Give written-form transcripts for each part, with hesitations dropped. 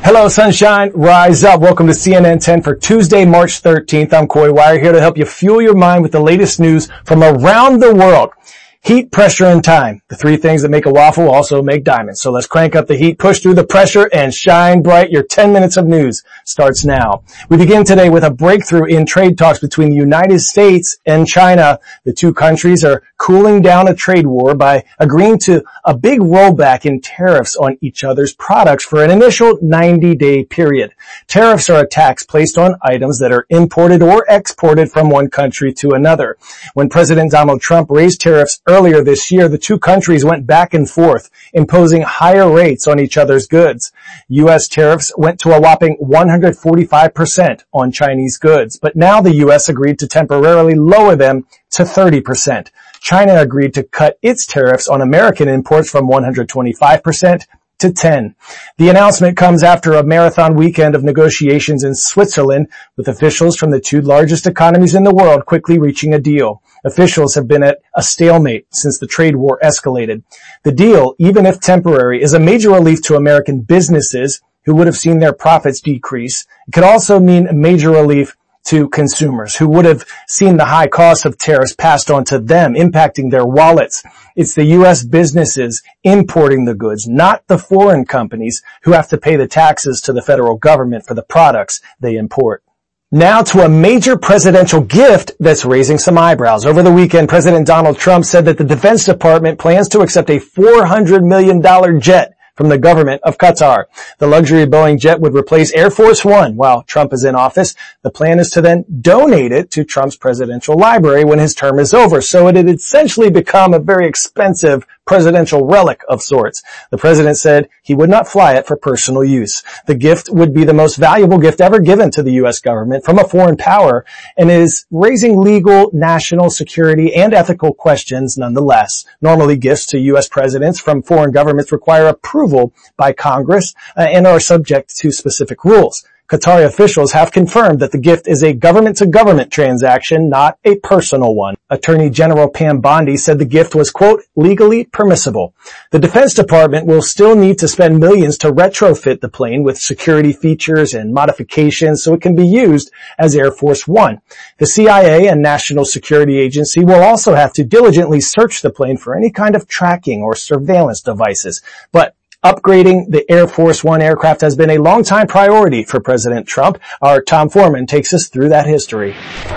Hello, sunshine. Rise up. Welcome to CNN 10 for Tuesday, March 13th. I'm Coy Wire, here to help you fuel your mind with the latest news from around the world. Heat, pressure, and time. The three things that make a waffle also make diamonds. So let's crank up the heat, push through the pressure, and shine bright. Your 10 minutes of news starts now. We begin today with a breakthrough in trade talks between the United States and China. The two countries are cooling down a trade war by agreeing to a big rollback in tariffs on each other's products for an initial 90-day period. Tariffs are a tax placed on items that are imported or exported from one country to another. When President Donald Trump raised tariffs earlier this year, the two countries went back and forth, imposing higher rates on each other's goods. U.S. tariffs went to a whopping 145% on Chinese goods, but now the U.S. agreed to temporarily lower them to 30%. China agreed to cut its tariffs on American imports from 125% to 10%. The announcement comes after a marathon weekend of negotiations in Switzerland, with officials from the two largest economies in the world quickly reaching a deal. Officials have been at a stalemate since the trade war escalated. The deal, even if temporary, is a major relief to American businesses who would have seen their profits decrease. It could also mean a major relief to consumers who would have seen the high cost of tariffs passed on to them, impacting their wallets. It's the U.S. businesses importing the goods, not the foreign companies who have to pay the taxes to the federal government for the products they import. Now to a major presidential gift that's raising some eyebrows. Over the weekend, President Donald Trump said that the Defense Department plans to accept a $400 million jet from the government of Qatar. The luxury Boeing jet would replace Air Force One while Trump is in office. The plan is to then donate it to Trump's presidential library when his term is over. So it had essentially become a very expensive presidential relic of sorts. The president said he would not fly it for personal use. The gift would be the most valuable gift ever given to the U.S. government from a foreign power, and is raising legal, national security, and ethical questions nonetheless. Normally, gifts to U.S. presidents from foreign governments require approval by Congress and are subject to specific rules. Qatari officials have confirmed that the gift is a government-to-government transaction, not a personal one. Attorney General Pam Bondi said the gift was, quote, legally permissible. The Defense Department will still need to spend millions to retrofit the plane with security features and modifications so it can be used as Air Force One. The CIA and National Security Agency will also have to diligently search the plane for any kind of tracking or surveillance devices. But upgrading the Air Force One aircraft has been a long-time priority for President Trump. Our Tom Foreman takes us through that history.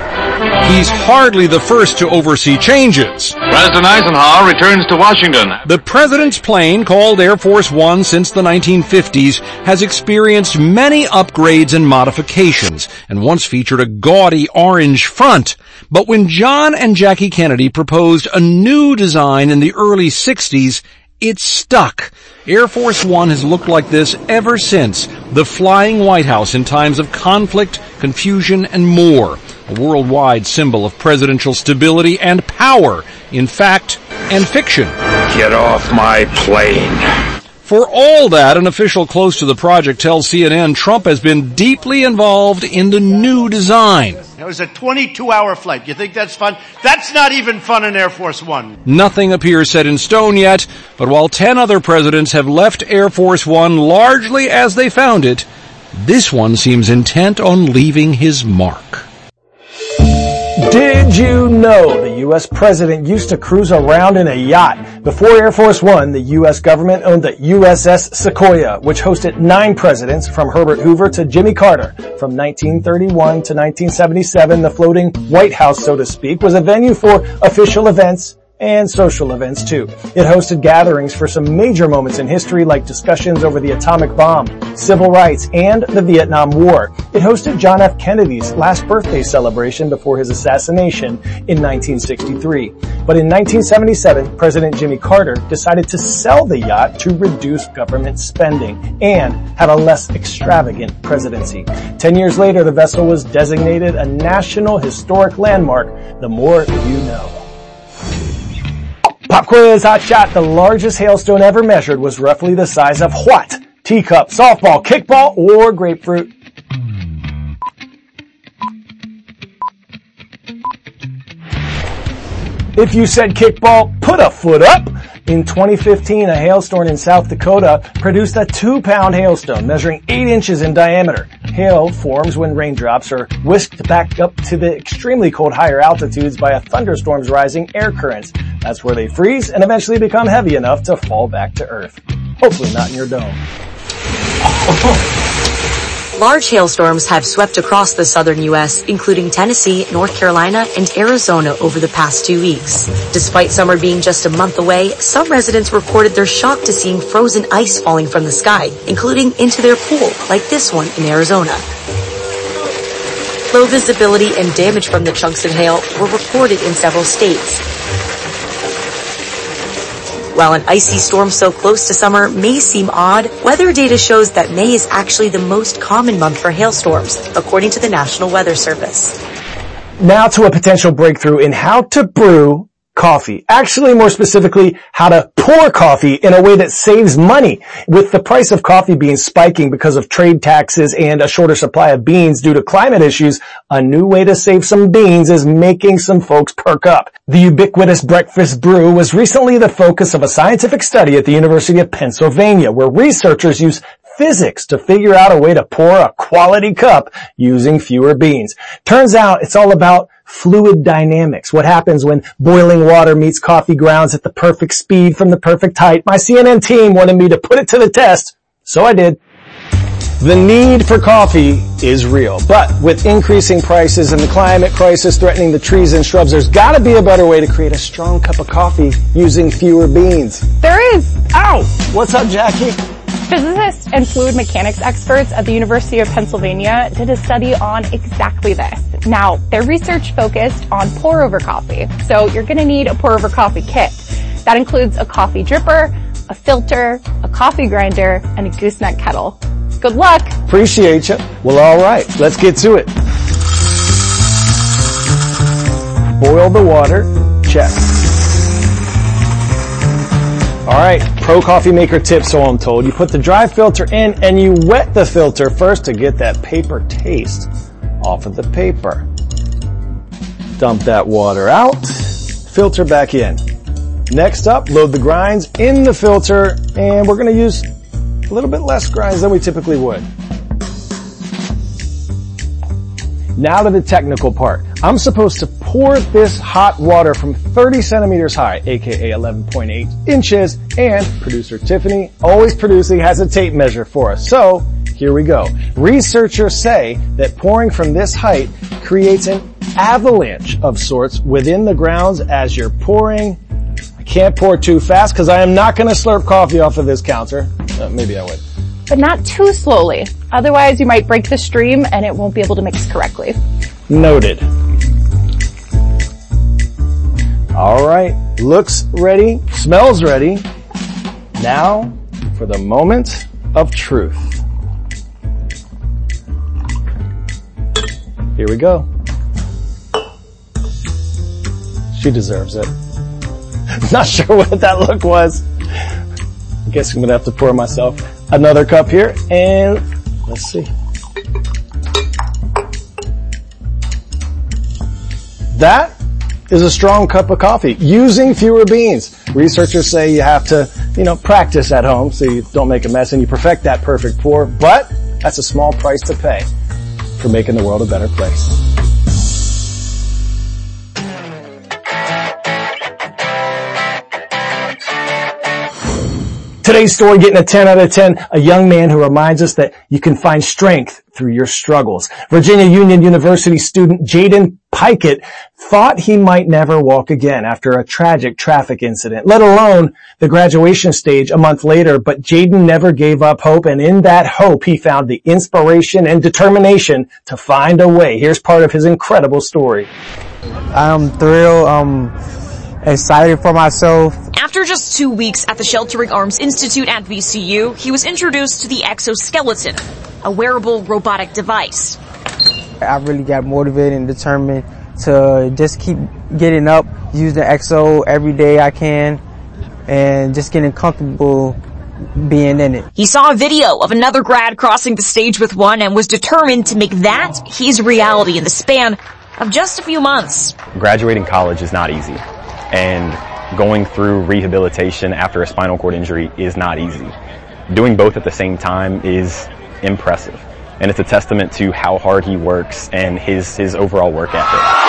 He's hardly the first to oversee changes. President Eisenhower returns to Washington. The president's plane, called Air Force One since the 1950s, has experienced many upgrades and modifications, and once featured a gaudy orange front. But when John and Jackie Kennedy proposed a new design in the early 60s, it stuck. Air Force One has looked like this ever since. The flying White House in times of conflict, confusion, and more. A worldwide symbol of presidential stability and power in fact and fiction. Get off my plane. For all that, an official close to the project tells CNN Trump has been deeply involved in the new design. It was a 22-hour flight. You think that's fun? That's not even fun in Air Force One. Nothing appears set in stone yet, but while 10 other presidents have left Air Force One largely as they found it, this one seems intent on leaving his mark. Did you know the U.S. president used to cruise around in a yacht? Before Air Force One, the U.S. government owned the USS Sequoia, which hosted 9 presidents from Herbert Hoover to Jimmy Carter. From 1931 to 1977, the floating White House, so to speak, was a venue for official events and social events too. It hosted gatherings for some major moments in history like discussions over the atomic bomb, civil rights, and the Vietnam War. It hosted John F. Kennedy's last birthday celebration before his assassination in 1963. But in 1977, President Jimmy Carter decided to sell the yacht to reduce government spending and have a less extravagant presidency. 10 years later, the vessel was designated a National Historic Landmark. The more you know. Pop quiz, hot shot. The largest hailstone ever measured was roughly the size of what? Teacup, softball, kickball, or grapefruit? If you said kickball, put a foot up. In 2015, a hailstorm in South Dakota produced a 2-pound hailstone measuring 8 inches in diameter. Hail forms when raindrops are whisked back up to the extremely cold higher altitudes by a thunderstorm's rising air currents. That's where they freeze and eventually become heavy enough to fall back to Earth. Hopefully not in your dome. Large hailstorms have swept across the southern U.S., including Tennessee, North Carolina, and Arizona over the past 2 weeks. Despite summer being just a month away, some residents reported their shock to seeing frozen ice falling from the sky, including into their pool, like this one in Arizona. Low visibility and damage from the chunks of hail were reported in several states. While an icy storm so close to summer may seem odd, weather data shows that May is actually the most common month for hailstorms, according to the National Weather Service. Now to a potential breakthrough in how to brew coffee. Actually, more specifically, how to pour coffee in a way that saves money. With the price of coffee beans spiking because of trade taxes and a shorter supply of beans due to climate issues, a new way to save some beans is making some folks perk up. The ubiquitous breakfast brew was recently the focus of a scientific study at the University of Pennsylvania, where researchers use physics to figure out a way to pour a quality cup using fewer beans. Turns out it's all about fluid dynamics. What happens when boiling water meets coffee grounds at the perfect speed from the perfect height? My CNN team wanted me to put it to the test, so I did. The need for coffee is real, but with increasing prices and the climate crisis threatening the trees and shrubs, there's got to be a better way to create a strong cup of coffee using fewer beans. There is. Ow! What's up, Jackie? Physicists and fluid mechanics experts at the University of Pennsylvania did a study on exactly this. Now, their research focused on pour-over coffee. So you're going to need a pour-over coffee kit. That includes a coffee dripper, a filter, a coffee grinder, and a gooseneck kettle. Good luck. Appreciate you. Well, all right. Let's get to it. Boil the water. Check. All right, pro coffee maker tip, so I'm told. You put the dry filter in and you wet the filter first to get that paper taste off of the paper. Dump that water out, filter back in. Next up, load the grinds in the filter, and we're going to use a little bit less grinds than we typically would. Now to the technical part. I'm supposed to pour this hot water from 30 centimeters high, aka 11.8 inches, and producer Tiffany, always producing, has a tape measure for us. So, here we go. Researchers say that pouring from this height creates an avalanche of sorts within the grounds as you're pouring. I can't pour too fast because I am not going to slurp coffee off of this counter. Maybe I would. But not too slowly. Otherwise, you might break the stream and it won't be able to mix correctly. Noted. All right. Looks ready. Smells ready. Now for the moment of truth. Here we go. She deserves it. Not sure what that look was. I guess I'm going to have to pour myself another cup here, and let's see. That is a strong cup of coffee using fewer beans. Researchers say you have to, practice at home so you don't make a mess and you perfect that perfect pour, but that's a small price to pay for making the world a better place. Today's story getting a 10 out of 10, a young man who reminds us that you can find strength through your struggles. Virginia Union University student Jaden Pikett thought he might never walk again after a tragic traffic incident, let alone the graduation stage a month later, but Jaden never gave up hope, and in that hope he found the inspiration and determination to find a way. Here's part of his incredible story. I'm thrilled, excited for myself. After just 2 weeks at the Sheltering Arms Institute at VCU, he was introduced to the exoskeleton, a wearable robotic device. I really got motivated and determined to just keep getting up, use the exo every day I can, and just getting comfortable being in it. He saw a video of another grad crossing the stage with one and was determined to make that his reality in the span of just a few months. Graduating college is not easy. and going through rehabilitation after a spinal cord injury is not easy. Doing both at the same time is impressive, and it's a testament to how hard he works and his overall work ethic.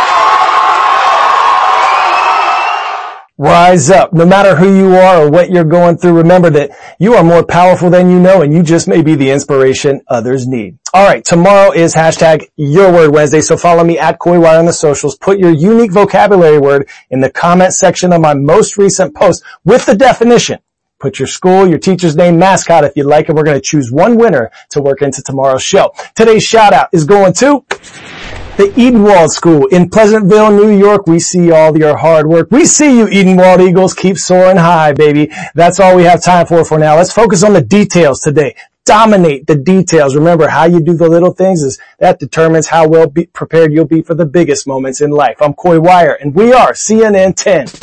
Rise up. No matter who you are or what you're going through, remember that you are more powerful than you know, and you just may be the inspiration others need. All right, tomorrow is #YourWordWednesday, so follow me at CoyWire on the socials. Put your unique vocabulary word in the comment section of my most recent post with the definition. Put your school, your teacher's name, mascot if you'd like, and we're going to choose one winner to work into tomorrow's show. Today's shout out is going to the Edenwald School in Pleasantville, New York. We see all your hard work. We see you, Edenwald Eagles. Keep soaring high, baby. That's all we have time for now. Let's focus on the details today. Dominate the details. Remember, how you do the little things that determines how well prepared you'll be for the biggest moments in life. I'm Coy Wire, and we are CNN 10.